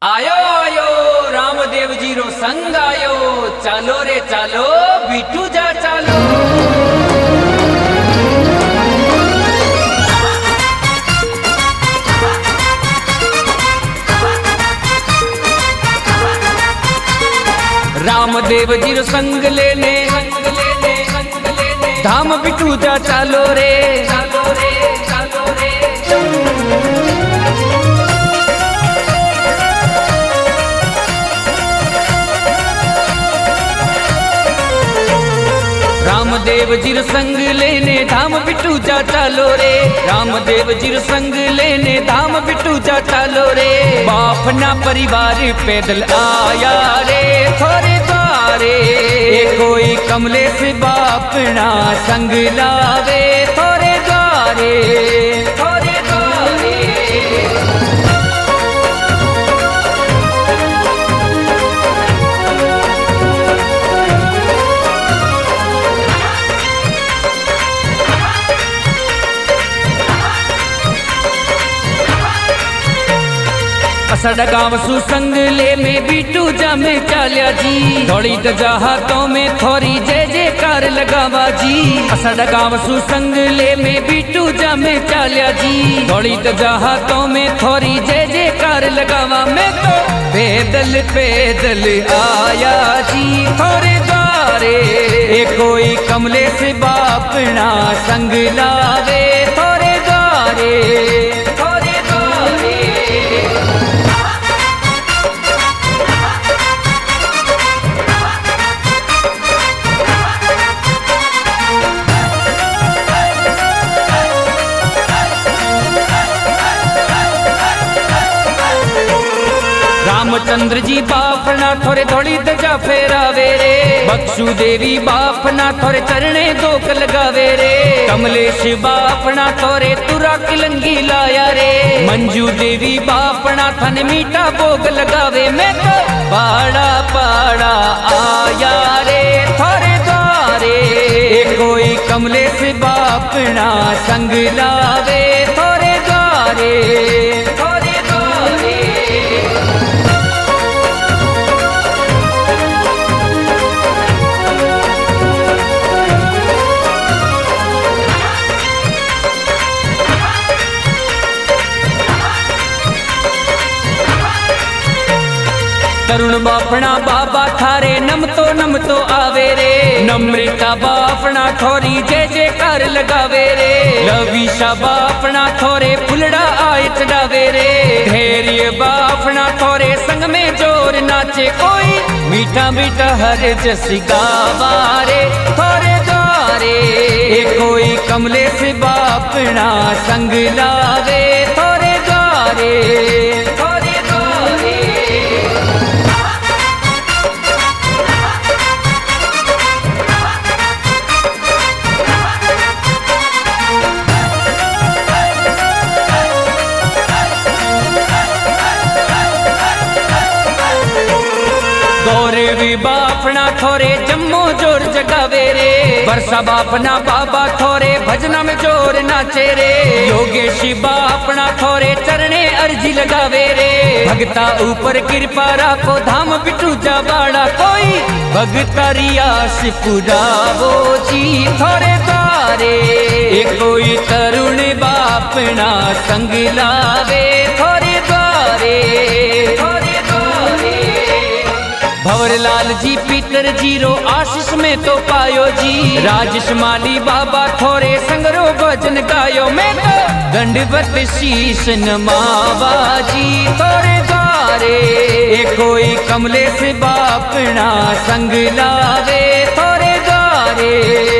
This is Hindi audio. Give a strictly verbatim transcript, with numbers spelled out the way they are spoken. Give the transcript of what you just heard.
आयो आयो रामदेव जी रो संग आयो, चालो रे चालो बीटू जा चालो। रामदेव जी रो संग लेने धाम बीटू जा चालो रे चालो रे चालो रे। रामदेव जी रो संग लेने धाम बीटू जा चालो रे, रामदेव जी रो संग लेने धाम बीटू जा चालो रे। बाप ना परिवार पैदल आया रे थोड़े द्वारे, कोई कमले से बाप ना संग लावे थोड़े द्वारे थोड़े द्वारे। असड़ गाँव सुसंग ले में बीटू जा में चालिया जी, थोड़ी दजा हाथों में थोड़ी जय जयकार लगावा जी। असड़ गाँव सुसंग ले में बीटू जा में चालिया जी, थोड़ी दजा हाथों में थोड़ी जय जयकार लगावा। मैं तो पैदल पैदल आया जी थोड़े द्वारे, कोई कमले से बाप ना संग लावे थोड़े द्वारे थोड़े द्वारे। रामचंद्र जी बापना थोड़े थोड़ी दजा फेरावे रे, बक्षु देवी बापना थोड़े चरणे दोक लगावे रे। कमलेश बापना थोड़े तुरा किलंगी लाया रे, मंजू देवी बापना थन मीठा भोग लगावे। मैं तो पाड़ा पाड़ा आया रे थोड़े द्वारे, कोई कमलेश बापना संग लावे थोड़े द्वारे थोड़े द्वारे। तरुण बापना बाबा थारे नम तो नम तो आवे रे, नम्रता बापना थोड़ी जय जयकार लगावे रे। लवीशा बापना थोड़े फुलड़ा आय चढ़ावे रे, धैर्य बापना थोड़े संग में जोर नाचे। कोई मीठा मीठा हर जस गावा रे थोड़े द्वारे, कोई कमले से बापना संग लावे थोड़े द्वारे थोड़े द्वारे। गौरवी बापना थोड़े जम्मो जोर जगावे रे, वर्षा बापना बाबा थोड़े भजना में जोर नाचे रे। योगेश बापना थोड़े चरणे अर्जी लगावे रे, भगता ऊपर कृपा राखो धाम बीटू जा बाड़ा। कोई भगता रियास पुरावो जी थोड़े द्वारे, कोई तरुण बापना संग लावे थोड़े द्वारे थोड़े द्वारे। भंवरलाल जी पीतर जीरो आशीष में तो पायो जी, राजेश माली बाबा थोड़े संगरो भजन गायो। मैं तो दंडवत शीश नमावा जी थोड़े द्वारे, कोई कमले से बापना संग लावे थोड़े द्वारे।